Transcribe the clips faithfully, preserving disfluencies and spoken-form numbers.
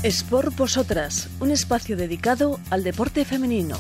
Es por vosotras, un espacio dedicado al deporte femenino.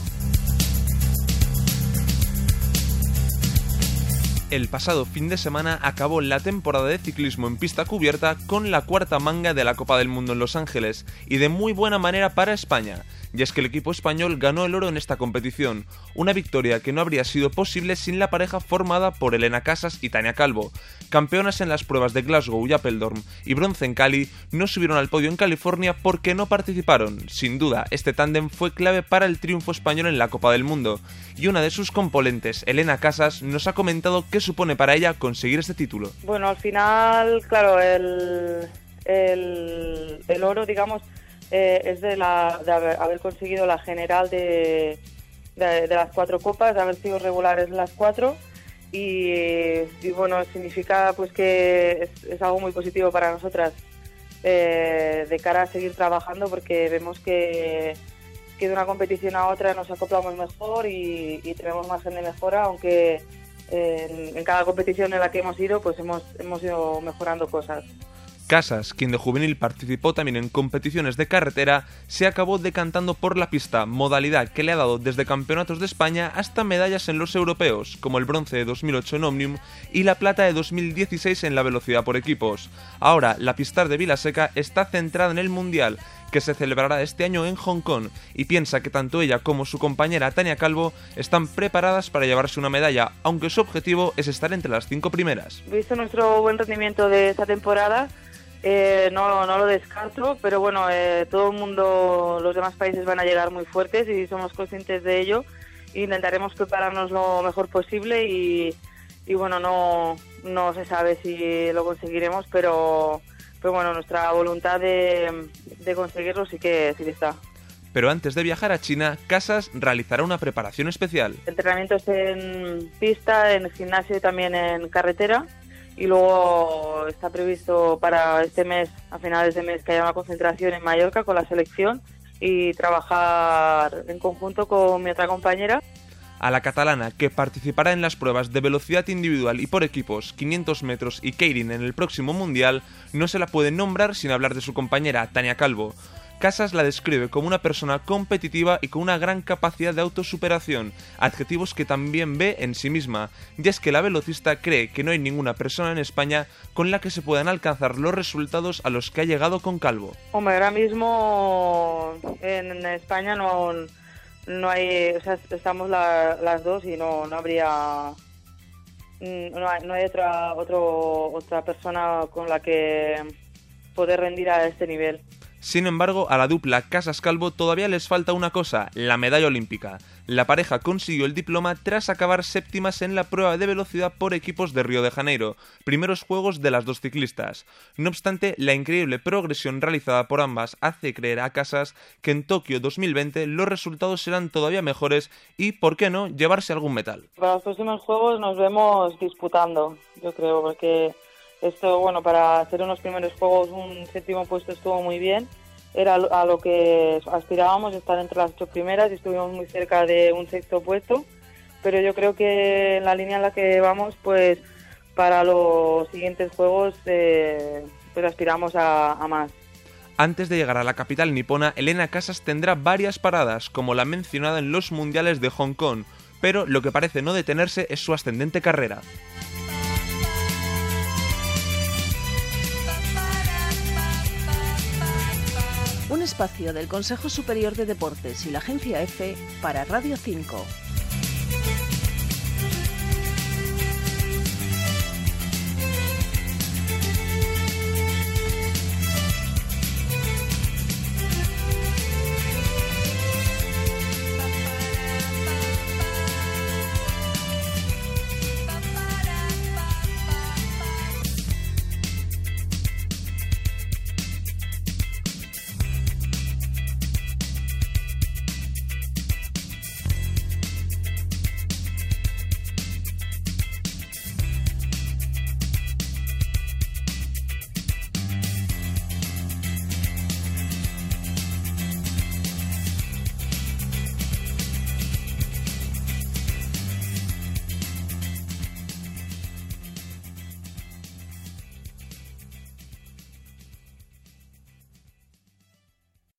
El pasado fin de semana acabó la temporada de ciclismo en pista cubierta con la cuarta manga de la Copa del Mundo en Los Ángeles, y de muy buena manera para España. Y es que el equipo español ganó el oro en esta competición, una victoria que no habría sido posible sin la pareja formada por Elena Casas y Tania Calvo. Campeonas en las pruebas de Glasgow y Apeldoorn y bronce en Cali, no subieron al podio en California porque no participaron. Sin duda, este tándem fue clave para el triunfo español en la Copa del Mundo, y una de sus componentes, Elena Casas, nos ha comentado qué supone para ella conseguir este título. Bueno, al final, claro, el, el, el oro, digamos, Eh, es de, la, de haber, haber conseguido la general de, de, de las cuatro copas, de haber sido regulares las cuatro, y, y bueno, significa pues que es, es algo muy positivo para nosotras eh, de cara a seguir trabajando, porque vemos que, que de una competición a otra nos acoplamos mejor y, y tenemos margen de mejora, aunque en, en cada competición en la que hemos ido pues hemos, hemos ido mejorando cosas. Casas, quien de juvenil participó también en competiciones de carretera, se acabó decantando por la pista, modalidad que le ha dado desde campeonatos de España hasta medallas en los europeos, como el bronce de dos mil ocho en Omnium y la plata de dos mil dieciséis en la velocidad por equipos. Ahora, la Pistar de Vilaseca está centrada en el Mundial, que se celebrará este año en Hong Kong, y piensa que tanto ella como su compañera Tania Calvo están preparadas para llevarse una medalla, aunque su objetivo es estar entre las cinco primeras. Visto nuestro buen rendimiento de esta temporada, Eh, no, no lo descarto, pero bueno, eh, todo el mundo, los demás países van a llegar muy fuertes y somos conscientes de ello. Intentaremos prepararnos lo mejor posible y, y bueno, no, no se sabe si lo conseguiremos, pero, pero bueno, nuestra voluntad de, de conseguirlo sí que, sí que está. Pero antes de viajar a China, Casas realizará una preparación especial. Entrenamientos en pista, en gimnasio y también en carretera. Y luego está previsto para este mes, a finales de mes, que haya una concentración en Mallorca con la selección y trabajar en conjunto con mi otra compañera. A la catalana, que participará en las pruebas de velocidad individual y por equipos, quinientos metros y keirin en el próximo Mundial, no se la puede nombrar sin hablar de su compañera, Tania Calvo. Casas la describe como una persona competitiva y con una gran capacidad de autosuperación, adjetivos que también ve en sí misma, y es que la velocista cree que no hay ninguna persona en España con la que se puedan alcanzar los resultados a los que ha llegado con Calvo. Hombre, ahora mismo en España no, no hay, o sea, estamos la, las dos y no, no habría, no hay, no hay otra, otro, otra persona con la que poder rendir a este nivel. Sin embargo, a la dupla Casas-Calvo todavía les falta una cosa, la medalla olímpica. La pareja consiguió el diploma tras acabar séptimas en la prueba de velocidad por equipos de Río de Janeiro, primeros juegos de las dos ciclistas. No obstante, la increíble progresión realizada por ambas hace creer a Casas que en Tokio dos mil veinte los resultados serán todavía mejores y, ¿por qué no?, llevarse algún metal. Para los próximos juegos nos vemos disputando, yo creo, porque esto, bueno, para hacer unos primeros juegos un séptimo puesto estuvo muy bien. Era a lo que aspirábamos, estar entre las ocho primeras, y estuvimos muy cerca de un sexto puesto, pero yo creo que en la línea en la que vamos, pues para los siguientes juegos eh, pues aspiramos a, a más. Antes de llegar a la capital nipona, Elena Casas tendrá varias paradas, como la mencionada en los mundiales de Hong Kong, pero lo que parece no detenerse es su ascendente carrera. Un espacio del Consejo Superior de Deportes y la Agencia EFE para Radio cinco.